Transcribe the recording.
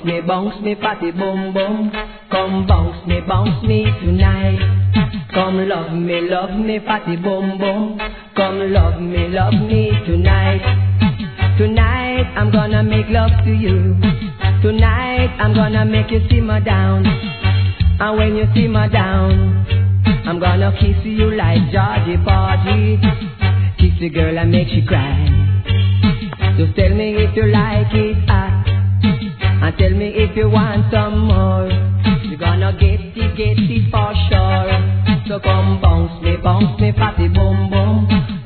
bounce me, fatty boom boom. Come bounce me tonight. Come love me, fatty boom boom. Come love me tonight. Tonight I'm gonna make love to you. Tonight I'm gonna make you simmer down. And when you simmer down, I'm gonna kiss you like Georgie Porgy. Kiss the girl and make she cry. Just tell me if you like it hot, and tell me if you want some more. You're gonna get it for sure. So come bounce me, fatty boom boom.